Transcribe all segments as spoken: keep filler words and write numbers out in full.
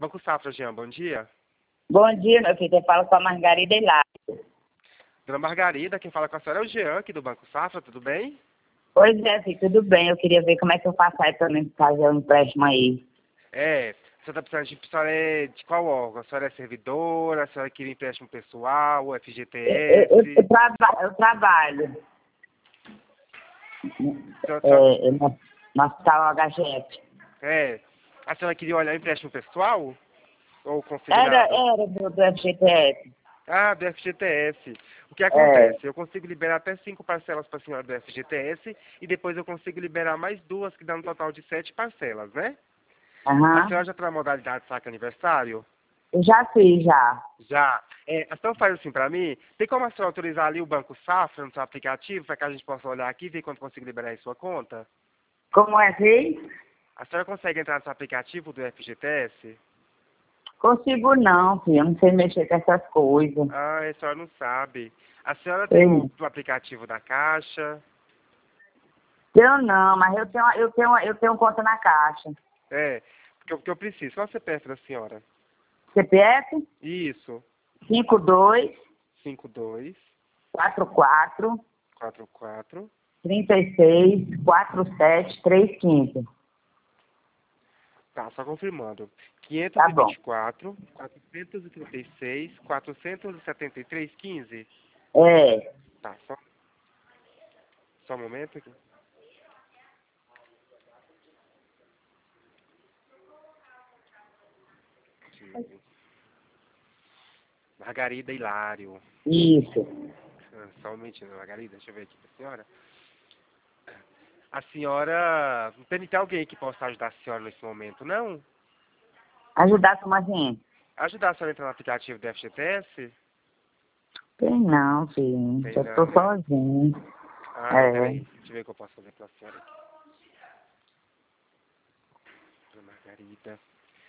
Banco Safra, Jean, bom dia. Bom dia, meu filho. Eu falo com a Margarida Hilário. Dona Margarida, quem fala com a senhora é o Jean, aqui do Banco Safra, tudo bem? Pois é, filho, tudo bem. Eu queria ver como é que eu faço aí pra mim fazer um empréstimo aí. É, você está precisando de, a senhora é de qual órgão? A senhora é servidora, a senhora queria empréstimo pessoal, o Eu, eu, eu, F G T S? eu, traba, eu trabalho Então, a senhora- é, no, no hospital H G F. é, a senhora queria olhar empréstimo pessoal ou Era, consignado? era do, do F G T S. Ah, do F G T S. O que É. acontece? Eu consigo liberar até cinco parcelas para a senhora do F G T S e depois eu consigo liberar mais duas, que dá um total de sete parcelas, né? A Aham. senhora já está na modalidade saque aniversário? Eu já fiz, já. Já. É, então faz assim para mim. Tem como a senhora autorizar ali o Banco Safra no seu aplicativo para que a gente possa olhar aqui e ver quando consigo liberar em sua conta? Como é que? A senhora consegue entrar no seu aplicativo do F G T S? Consigo não, filho. Eu não sei mexer com essas coisas. Ah, a senhora não sabe. A senhora tem o, Sei. o aplicativo da Caixa? Eu não, mas eu tenho, eu tenho, eu tenho conta na Caixa. É, porque o que eu preciso. Qual é o C P F da senhora? C P F Isso. cinco dois cinco dois quatro quatro quatro quatro. trinta e seis quarenta e sete trezentos e quinze. Tá, só confirmando. Tá bom. quinhentos e vinte e quatro, quatrocentos e trinta e seis, quatrocentos e setenta e três, quinze. É. Tá, só, só um momento aqui. quinze. Margarida Hilário. Isso. Ah, só um momentinho, Margarida, deixa eu ver aqui pra senhora. A senhora. Não tem alguém que possa ajudar a senhora nesse momento, não? Ajudar como assim? Ajudar a senhora a entrar no aplicativo do F G T S? Tem não, filho. Tem Eu tô não, né? sozinho. Ah, É. peraí. Deixa eu ver o que eu posso fazer pela senhora aqui. Dona Margarida.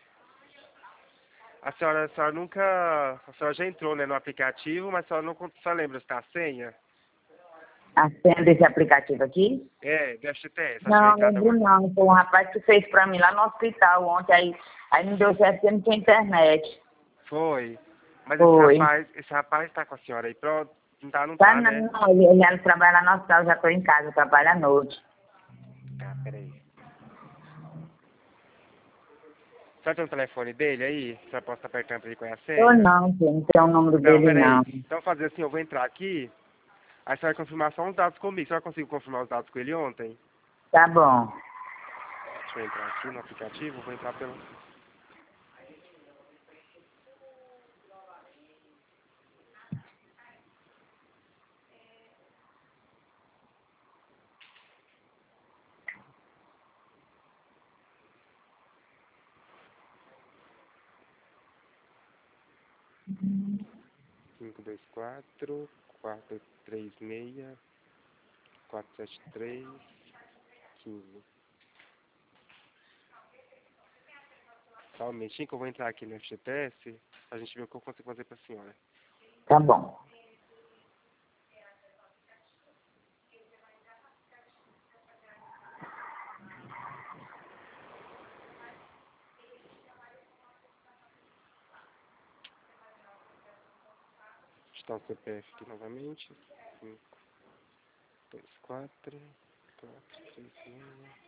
A senhora, a senhora nunca. A senhora já entrou, né, no aplicativo, mas a senhora não a senhora lembra se tá a senha? A senha desse aplicativo aqui? É, do F G T S. A senhora Não, entrada lembro agora. não. Foi um rapaz que fez pra mim lá no hospital ontem. Aí, aí não deu certo porque não tinha internet. Foi. Mas esse Foi. rapaz, esse rapaz tá com a senhora aí pronto? Não tá, não Tá, tá, não, né? não. Ele, ele trabalha lá no hospital, eu já tô em casa, eu trabalho à noite. Ah, peraí. A senhora tem o telefone dele aí? A senhora possa estar apertando pra ele qual é a Eu senha? não, filho. Não tem o número Não, dele, peraí. não. Então fazer assim, eu vou entrar aqui, aí você vai confirmar só uns dados comigo. A senhora conseguiu confirmar os dados com ele ontem? Tá bom. Deixa eu entrar aqui no aplicativo, vou entrar pelo... cinco dois quatro, quatro três seis, quatro sete três, quinze. Só um momentinho que eu vou entrar aqui no F G T S, pra gente ver o que eu consigo fazer pra senhora. Tá bom. Está o C P F aqui novamente. cinco dois quatro, quatro três seis.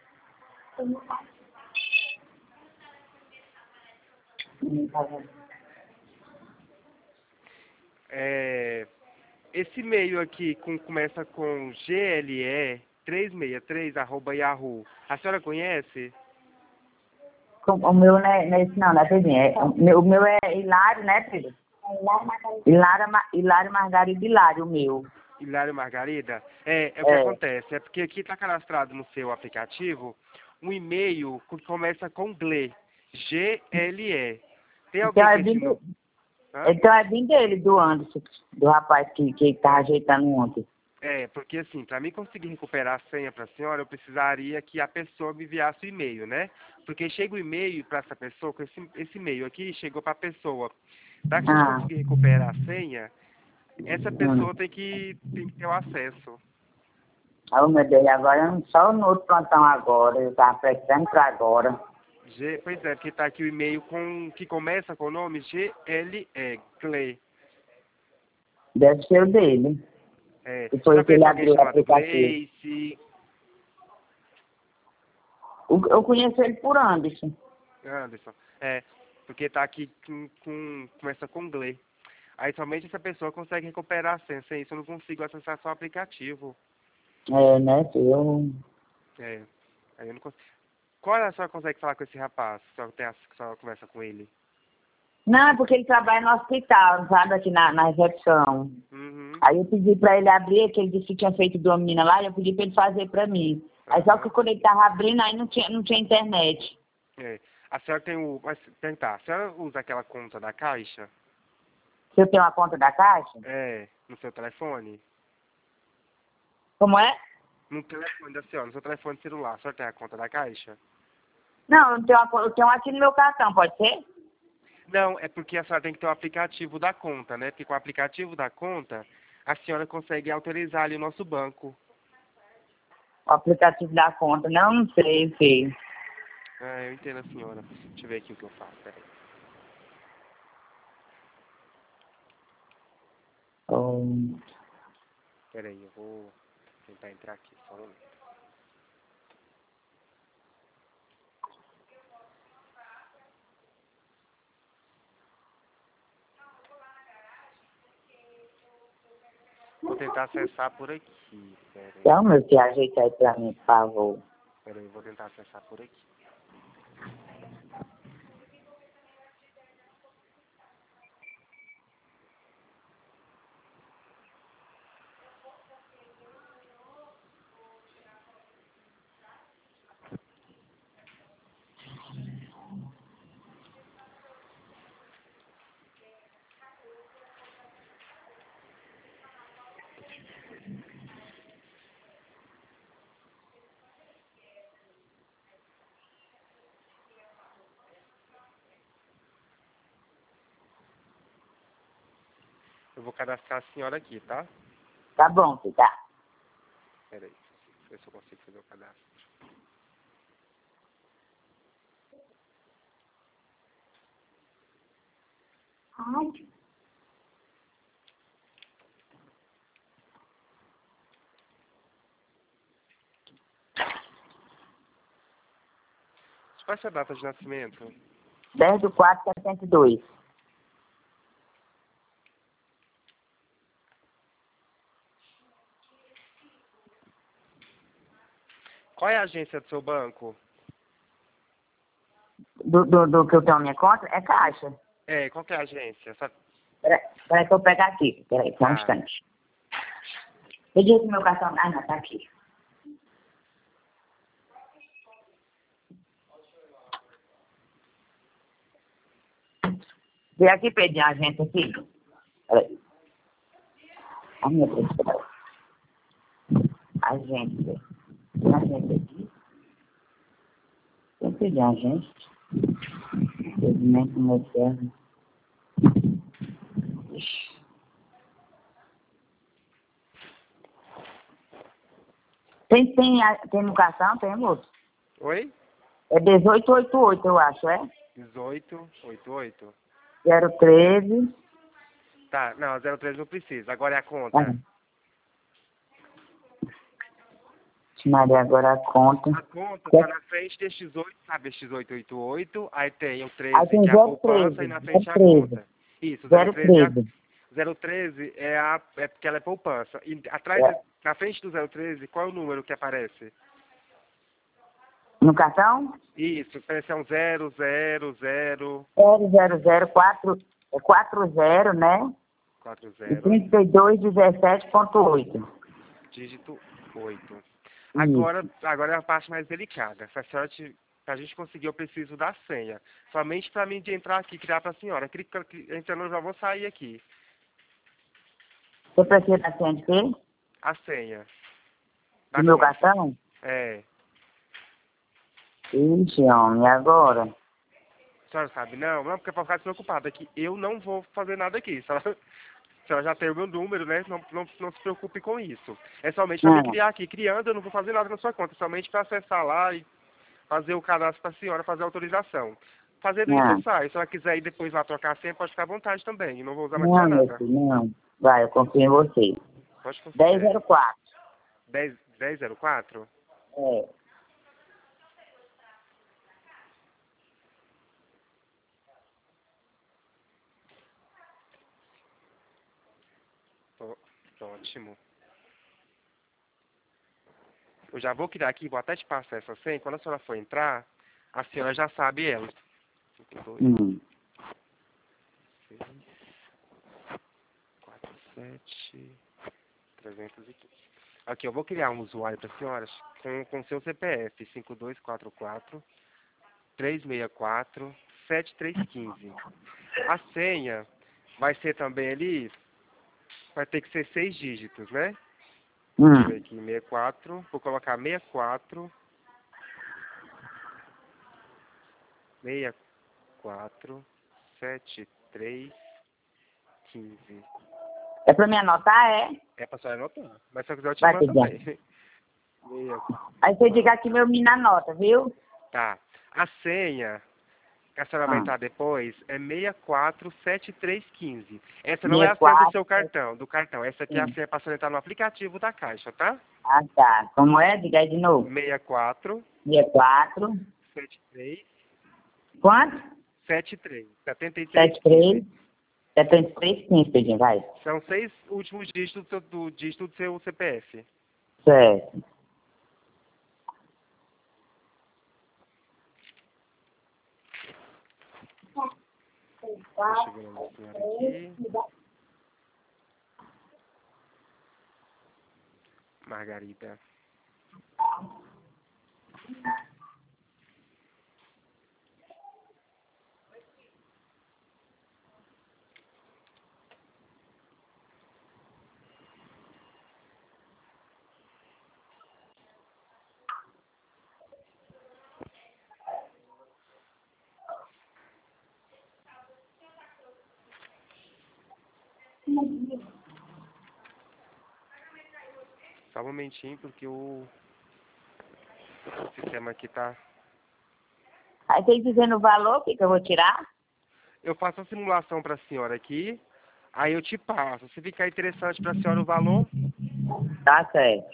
É, esse e-mail aqui com, começa com G L E trezentos e sessenta e três arroba Yahoo. A senhora conhece? Com- O meu não é, não é esse não, né, Pedrinho? É, o, meu, o meu é Hilário, né, Pedro? Hilário, Ma- Hilário Margarida Hilário, o meu. Hilário Margarida? É, é o que É. acontece. É porque aqui está cadastrado no seu aplicativo um e-mail que começa com G L E. G L E. Tem Então alguém com é esse bem, nome? do- Hã? então é bem dele, do Anderson, do rapaz que, que tá É. ajeitando ontem. É, porque assim, para mim conseguir recuperar a senha para a senhora, eu precisaria que a pessoa me enviasse o e-mail, né? Porque chega o e-mail para essa pessoa, com esse, esse e-mail aqui chegou para a pessoa. Para que a gente Ah, conseguir recuperar a senha, essa hum. pessoa tem que, tem que ter o acesso. Oh, meu Deus, agora eu não- só no outro plantão agora, eu tava precisando pra agora. G, pois é, porque tá aqui o e-mail com, que começa com o nome G L E, Gle. Deve ser o dele. É, E foi já que ele conhece alguém abriu o chamado aplicativo. Gleice? O- Eu conheço ele por Anderson. Anderson. É, porque tá aqui com, com, começa com Gle. Aí somente essa pessoa consegue recuperar a senha. Sem isso eu não consigo acessar só o aplicativo. É, né? Eu... É, aí eu não consigo. Qual hora a senhora consegue falar com esse rapaz? Se a senhora, tem a, se a senhora conversa com ele? Não, é porque ele trabalha no hospital, sabe? Aqui na, na recepção. Uhum. Aí eu pedi pra ele abrir, que ele disse que tinha feito de uma menina lá, e eu pedi pra ele fazer pra mim. Aí só que Aham. quando ele tava abrindo, aí não tinha, não tinha internet. É. A senhora tem o. Mas tentar. A senhora usa aquela conta da Caixa? Se eu tenho uma conta da Caixa? É, no seu telefone? Como é? No telefone da senhora, no seu telefone celular, a senhora tem a conta da Caixa? Não, eu não tenho uma, co- eu tenho uma aqui no meu cartão, pode ser? Não, é porque a senhora tem que ter o aplicativo da conta, né? Porque com o aplicativo da conta, a senhora consegue autorizar ali o nosso banco. O aplicativo da conta. Não, não sei, sei. Ah, eu entendo a senhora. Deixa eu ver aqui o que eu faço, peraí. Hum, Peraí, eu vou tentar entrar aqui, só um momento. Vou tentar acessar por aqui, peraí. Então, meu filho, ajeita aí pra mim, por favor. Peraí, vou tentar acessar por aqui. Eu vou cadastrar a senhora aqui, tá? Tá bom, filho, tá. Peraí, deixa eu ver se eu consigo fazer o cadastro. Ai, Qual é a sua data de nascimento? dez do quatro de setenta e dois. Qual é a agência do seu banco? Do, do, do que eu tenho na minha conta, é Caixa. É, qual que é a agência? Só... Peraí, peraí que eu vou pegar aqui. Peraí, só um Ah, instante. Eu disse meu cartão. Ah, não, tá aqui. Vem aqui, Pedrinho, a gente aqui. Peraí. A minha pessoa. A gente. A gente aqui. Eu pedi a gente. Infelizmente, no meu termo. Tem, tem, a- tem no cartão, tem, moço? oi? É dezoito oitenta e oito, eu acho, é? dezoito oitenta e oito. zero treze. Tá, não, zero três não precisa. Agora é a Ah, conta. Maria, agora a conta. A conta tá na frente deste dezoito, sabe? Este dezoito oitenta e oito. Aí tem o Aí treze, tem que é a zero poupança, treze. e na frente é a zero treze. conta. Isso, zero zero treze é a, treze. zero treze é a. É porque ela é poupança. E atrás, É. na frente do zero treze, qual é o número que aparece? No cartão? Isso, parece um zero, zero, zero, zero zero zero quatro, é quatro zero, né? quatro E zero, trinta e dois dezessete ponto oito. dígito oito. Isso. Agora, agora é a parte mais delicada. Se a senhora te, pra gente conseguir, eu preciso da senha. Somente para mim de entrar aqui, criar para a senhora. Clica, cli- entrando, eu já vou sair aqui. Você precisa da senha de quê? A senha. Do Da meu conta. cartão? É. Ixi, homem, e agora? A senhora sabe? Não, não, porque é para ficar despreocupada. Que eu não vou fazer nada aqui. A senhora, a senhora já tem o meu número, né? Não, não, não se preocupe com isso. É somente para me Ah, criar aqui. Criando, eu não vou fazer nada na sua conta. Somente para acessar lá e fazer o cadastro para a senhora fazer a autorização. Fazendo isso, Ah. eu saio. Se ela quiser ir depois lá trocar a senha, pode ficar à vontade também. Eu não vou usar mais Não, pra meu nada. filho, não. Vai, eu confio em você. Pode confiar. dez zero quatro. dez, dez zero quatro? É. Ó, ótimo. Eu já vou criar aqui, vou até te passar essa senha. Quando a senhora for entrar, a senhora já sabe ela. Hum. seis, quatro, sete, trezentos e quinze. Aqui, eu vou criar um usuário para a senhora com, com seu C P F. cinco dois quatro quatro, três seis quatro, sete três um cinco. A senha vai ser também ali, vai ter que ser seis dígitos, né? Hum. Deixa eu ver aqui, sessenta e quatro, vou colocar sessenta e quatro, sessenta e quatro, sete três um cinco. É pra me anotar, é? É pra senhora anotar, mas se eu quiser eu te Vai, mando Tidiane. também. sessenta. Aí você diga que meu menino anota, viu? Tá. A senha que a senhora vai Ah. entrar depois é seis quatro sete três um cinco. Essa não é a senha do sessenta e quatro. seu cartão, do cartão. Essa aqui é a senha para a senhora entrar no aplicativo da Caixa, tá? Ah, tá. Como é? Diga aí de novo. sessenta e quatro, sessenta e quatro. setenta e três, Quanto? setenta e três, setenta e três, setenta e três. setenta e três, quinze, Pedrinho, vai. São seis últimos dígitos do, seu, do dígito do seu C P F. Certo. Deixa eu ver o nome da senhora aqui. Margarida. Só um momentinho, porque o sistema aqui tá... Aí tem dizendo o valor, o que, que eu vou tirar? Eu faço a simulação para a senhora aqui, aí eu te passo. Se ficar interessante para a senhora o valor, Tá certo.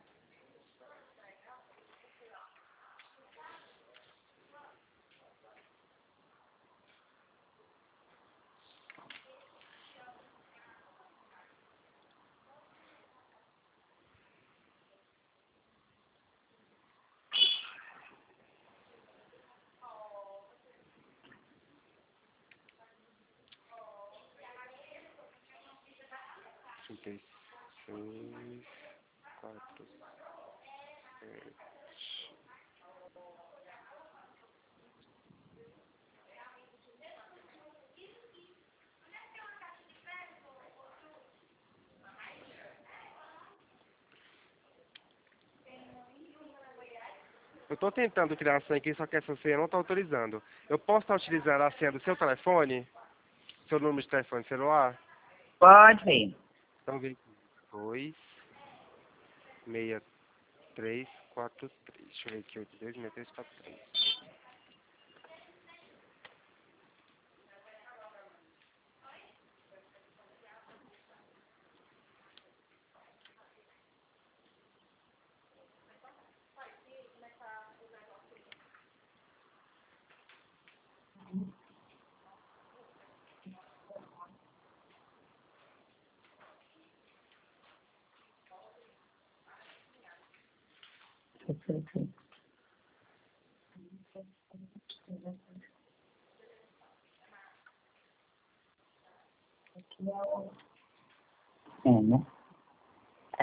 trinta e seis, quatro, sete. Eu estou tentando criar a senha aqui, só que essa senha não está autorizando. Eu posso estar utilizando a senha do seu telefone? Seu número de telefone celular? Pode vir. Então vem aqui. dois, seis, três, quatro, três. Deixa eu ver aqui. oito, dois, seis, três, quatro, três. É, né? É?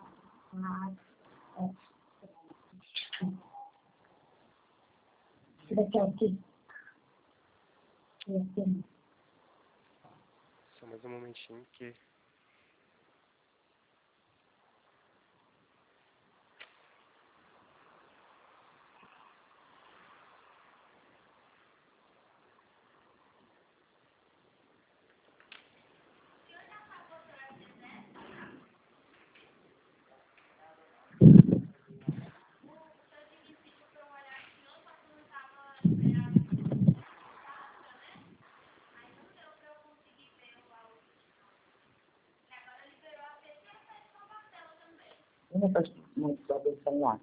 Daqui aqui. Só mais um momentinho que... Eu não gosto muito só de celular.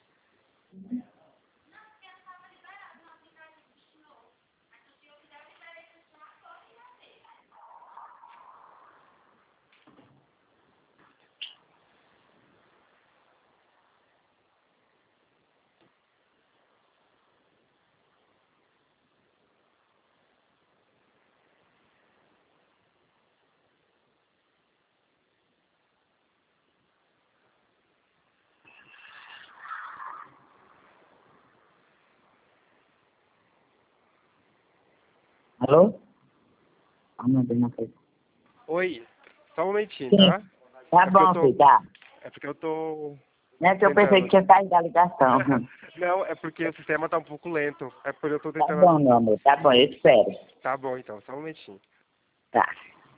Alô? Ah, meu Deus, não foi. Oi, só um momentinho, Sim. tá? Tá É porque bom, eu tô, filho, tá. é porque eu tô Não é que eu pensei que tentando. tinha saído da ligação. Não, é porque o sistema tá um pouco lento. É por eu tô Tá tentando. bom, meu amor, tá bom, eu espero. Tá bom, então, só um momentinho. Tá.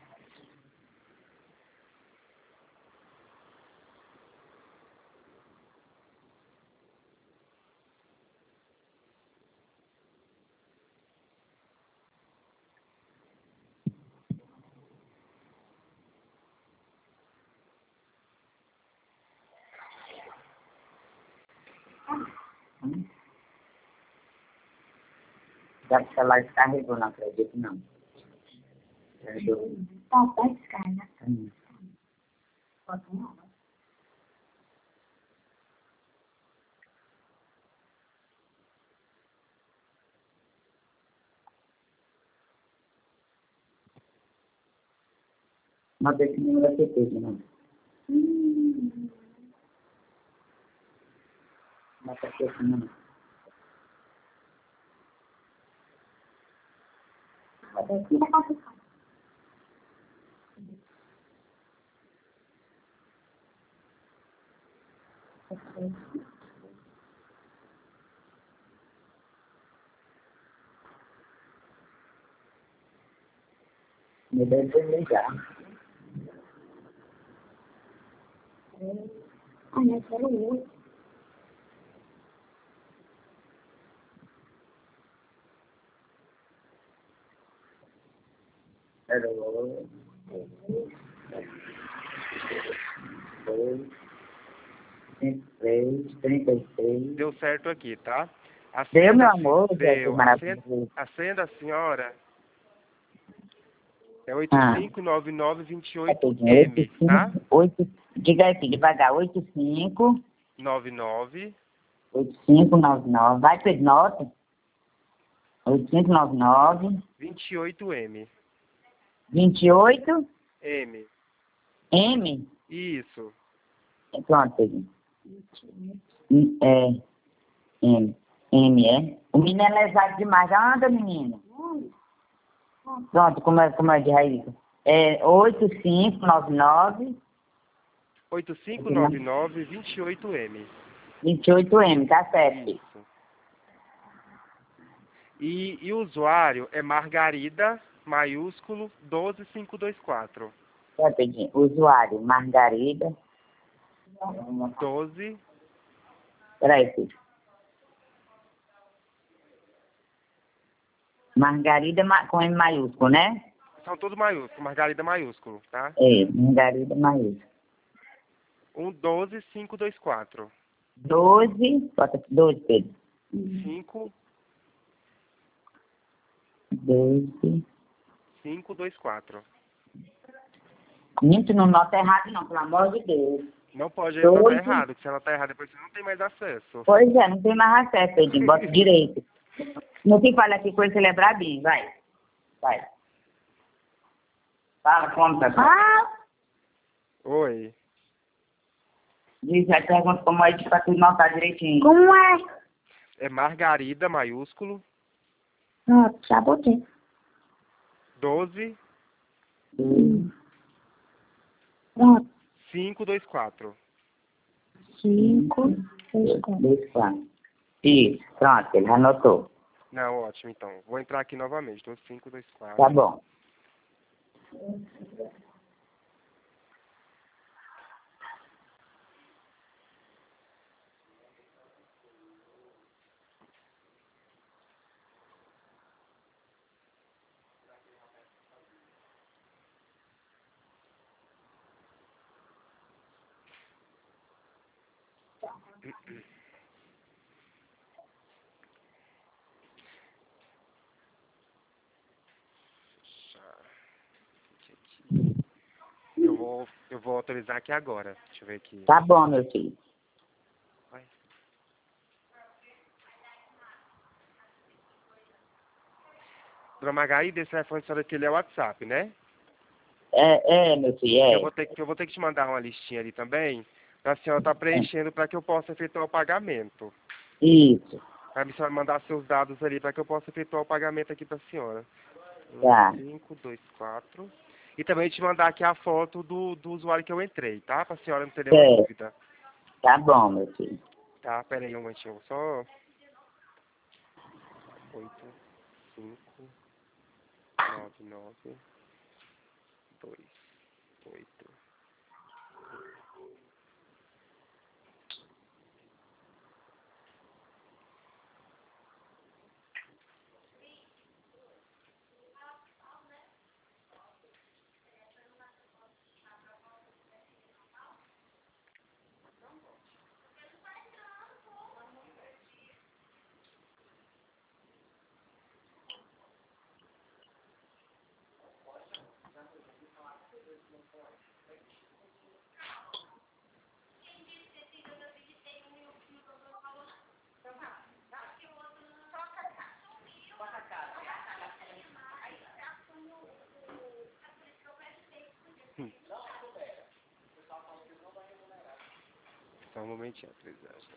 Já que o celular descarregou, não acredito, não. Carregou. Tá, tá descarga. Hum. Mas esse número é certeza, não. Hum. Mas tá aqui esse número. Aqui tá complicado. Me deve desligar. Ah, não, quero muito. Alô? Dois, cinco, três, trinta e seis. Deu certo aqui, tá? A Deu, senha meu da, amor, Jesus deu. A senha, maravilhoso. a senha da senhora é oito Ah, cinco nove nove dois tá oito tudinho. Oito, M, tá? cinco, oito, diga aí, devagar. Oito, cinco, nove nove oito, cinco, nove, nove. Vai, Pedro, nota. Oito, cinco, nove, nove. dois oito M. Vinte e oito, M. M. Isso. Pronto, Pedro. É, M. M, é? O menino é lesado demais. Anda, menino. Pronto, como é, como é de raiz? É oito, cinco, nove, nove. oito cinco nove nove dois oito M. vinte e oito M, tá certo. Isso. E, e o usuário é Margarida, maiúsculo, um dois cinco dois quatro. Tá, Pedrinho. Usuário, Margarida. doze. Peraí, filho. Margarida ma- com M maiúsculo, né? São todos maiúsculos, Margarida maiúsculo, tá? É, Margarida maiúsculo. um doze cinco dois quatro. doze, bota doze, Pedro. cinco doze. cinco dois quatro. Minto, não nota errado não, pelo amor de Deus. Não pode anotar doze. errado, que se anotar errado depois você não tem mais acesso. Pois é, não tem mais acesso, Pedrinho. Bota direito. Não tem falha aqui coisa celebrar bem, vai. Vai. Fala, como, tá? Ah, Oi. Diz, aí pergunta como é pra tu notar direitinho. como é? É Margarida maiúsculo, Pronto, já botei. doze Doze. Pronto. cinco dois quatro. Cinco, seis, quatro. Dois, quatro. Isso, pronto, ele anotou. Não, ótimo, então. Vou entrar aqui novamente. doze cinco dois quatro. Tá bom. Eu vou, eu vou autorizar aqui agora. Deixa eu ver aqui. Tá bom, meu filho. Vai. Dona Margarida, esse telefone senhora aqui ele é o WhatsApp, né? É, é, meu filho, é. Eu vou ter que, eu vou ter que te mandar uma listinha ali também, pra senhora estar preenchendo para que eu possa efetuar o pagamento. Isso. Pra mim, a senhora mandar seus dados ali para que eu possa efetuar o pagamento aqui pra senhora. Tá. cinco, dois, quatro. E também te mandar aqui a foto do, do usuário que eu entrei, tá? Pra senhora não ter nenhuma É. dúvida. Tá bom, meu filho. Tá, pera aí um momentinho. Só... oito, cinco, nove, nove, dois, oito. Só um momentinho, atualizagem.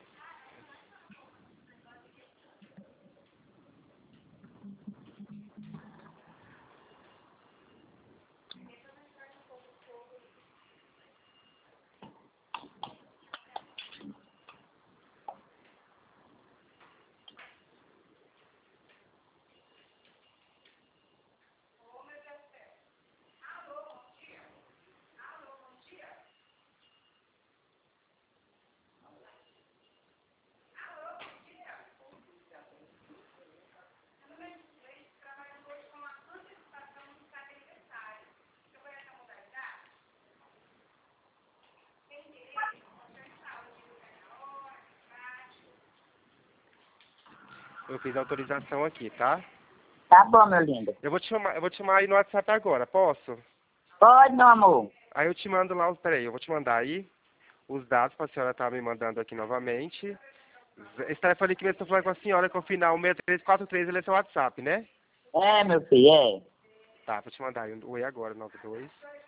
Eu fiz a autorização aqui, tá? Tá bom, meu lindo. Eu vou te chamar, eu vou te chamar aí no WhatsApp agora, posso? Pode, meu amor. Aí eu te mando lá os... Peraí, eu vou te mandar aí os dados pra senhora estar me mandando aqui novamente. Esse telefone aqui mesmo que eu tô falando com a senhora, com o final seis três quatro três, ele é seu WhatsApp, né? É, meu filho, é. Tá, vou te mandar aí o oi agora, nove dois.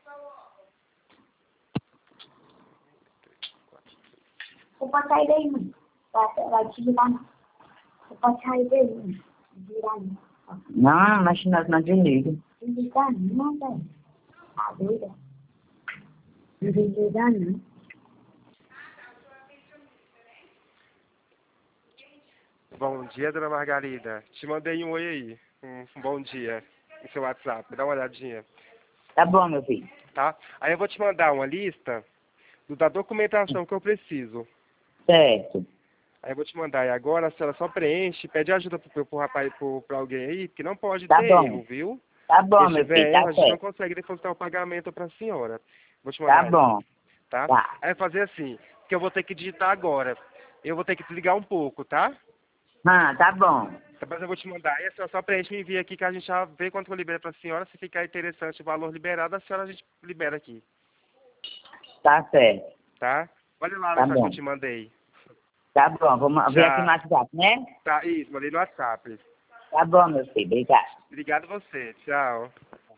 Você pode sair daí, mãe. Vai, vai te ligar, não. Você pode sair daí, mãe. Virar, não. Não, mas nós não desliga. Desligar, não, velho. Tá doida? Não desligar, não. Bom dia, dona Margarida. Te mandei um oi aí. Um, um bom dia no seu WhatsApp. Dá uma olhadinha, Tá bom, meu filho. tá? Aí eu vou te mandar uma lista do- da documentação que eu preciso. Certo. Aí eu vou te mandar aí agora, a senhora só preenche, pede ajuda pro, pro rapaz, pro, pra alguém aí, porque não pode Tá ter bom. erro, viu? Tá bom, Se meu tiver filho, erro, tá a gente não certo. consegue depositar o pagamento pra senhora. Vou te mandar Tá aí, bom. tá? Tá. Aí fazer assim, que eu vou ter que digitar agora. Eu vou ter que desligar um pouco, tá? Ah, tá bom. Depois eu vou te mandar. Aí a senhora só preenche e me envia aqui que a gente já vê quanto eu libero pra senhora. Se ficar interessante o valor liberado, a senhora a gente libera aqui, Tá certo. tá? Olha lá Tá na que bom. eu te mandei. Tá bom, vamos ver aqui no Já. WhatsApp, né? Tá, isso, mandei no WhatsApp. Tá bom, meu filho, obrigado. Obrigado a você. Tchau.